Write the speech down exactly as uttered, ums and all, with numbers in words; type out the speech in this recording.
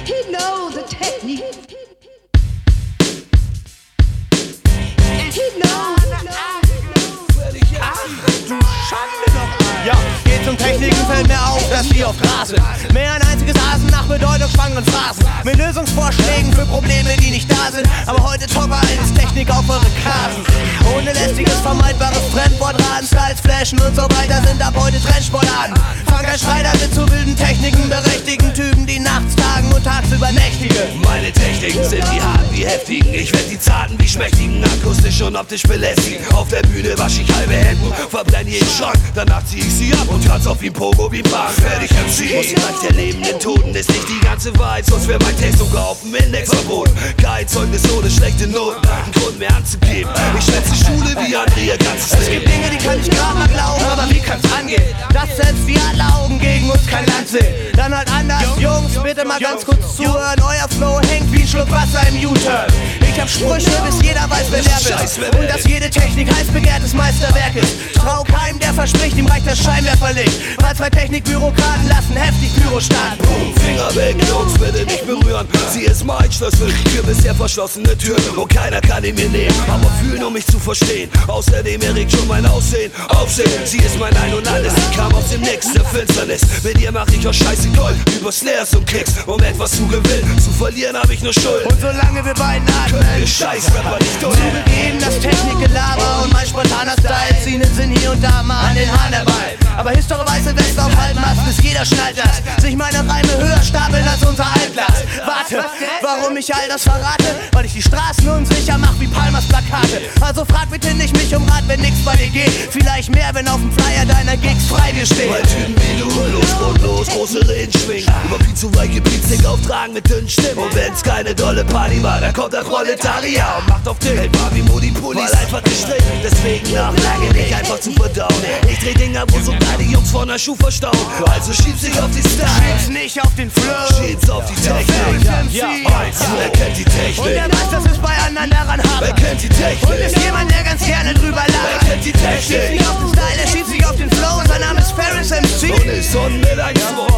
He knows the technique. And he knows. Ach, du Schande doch. Ja, geht zum Techniken, fällt mir auf, dass die auf Gras sind. Mehr ein einziges Asen nach bedeutungsschwangeren Phrasen. Mit Lösungsvorschlägen für Probleme, die nicht da sind. Aber heute Topper als Technik auf eure Karten. Ohne lästiges, vermeidbares Fremdwort, Raden, Styles, Flashen und so weiter sind ab heute Trendsportarten. Fang ein Schrei damit zu wilden Techniken, berechtigen Typen, die nachts tagen und tagsüber nächtigen. Meine Techniken sind die harten wie heftigen. Ich werd die zarten wie schmächtigen, akustisch und optisch belästigen. Auf der Bühne wasch ich halbe Hände, verbrenn jeden Schrank. Danach zieh ich sie ab und tanz auf wie ein Pogo, wie ein Bang. Fertig M C. Aus dem Reich der lebenden Toten ist nicht die ganze Wahrheit, sonst wär mein Text sogar auf dem Index verboten. Kein Zeugnis ohne schlechte Noten, einen Grund mehr anzugeben. Ich schwänze Schule wie Andrea ganzes Leben. Es gibt Dinge, die kann ich grad mal glauben, aber wie kann's angehen? Dass selbst wie alle Augen gegen uns kein Land sehen. Dann halt anders, Jungs, bitte mal ganz kurz zuhören. Euer Flow hängt wie ein Schluck Wasser im U-Turn. Ich hab Sprüche, bis jeder weiß, wer der ist. Und dass jede Technik heiß begehrtes Meisterwerk ist. Trau keinem, der verspricht, ihm reicht das Scheinwerferlicht. Weil zwei Technikbürokraten lassen heftig Pyro starten. Boom, Finger weg, Jungs, bitte nicht berühren. Sie ist mein Schlüssel für bisher verschlossene Türen. Und keiner kann ihn mir nehmen, aber fühlen, um mich zu verstehen. Außerdem erregt schon mein Aussehen, Aufsehen. Sie ist mein Ein und Alles, sie kam aus dem Nix der Finsternis. Mit ihr mach ich auch Scheiße Gold über Snares und Kicks. Um etwas zu gewinnen, zu verlieren hab ich nur Schuld. Und solange wir beiden atmen, können wir Scheiß-Rapper nicht durch. Zugegeben, das Technikgelaber und mein spontaner Style ziehen den Sinn hier und da mal an den Hahn herbei. Aber Histoire weiße West auf Halbmast, bis jeder schnallt das. Sich meine Reime höher stapeln als unser Altglas. Warte, warum ich all das verrate? Weil ich die Straßen unsicher mach wie Palmas Plakate. Also frag bitte nicht mich um Rat, wenn nix bei dir geht. Vielleicht mehr, wenn auf dem Flyer deiner Gigs frei dir steht. Weil Typen wie du, los, grundlos, große Reden schwingen. Über viel zu weit Gebietsstick auftragen mit dünnen Stimmen. Und wenn's keine dolle Party war, dann kommt das Proletariat und macht auf den Held war wie Modi Pulis. Weil einfach gestrickt, deswegen nach lange nicht einfach zu verdauen. Ich dreh Dinger, wo sogar die Jungs von der Schuh verstauen. Also schieb's dich auf die Style, schieb's nicht auf den Flow, schieb's auf die Technik. Ja, wer kennt die Technik? Und wer weiß, dass es bei anderen daran Wer hapert. kennt die Technik? Und ist jemand, der ganz gerne drüber lacht. Wer kennt die Er schiebt Technik? sich auf den Style, er schiebt sich auf den Flow. Sein Name ist Ferris M C. Und ist Sonnen mit eins zwei.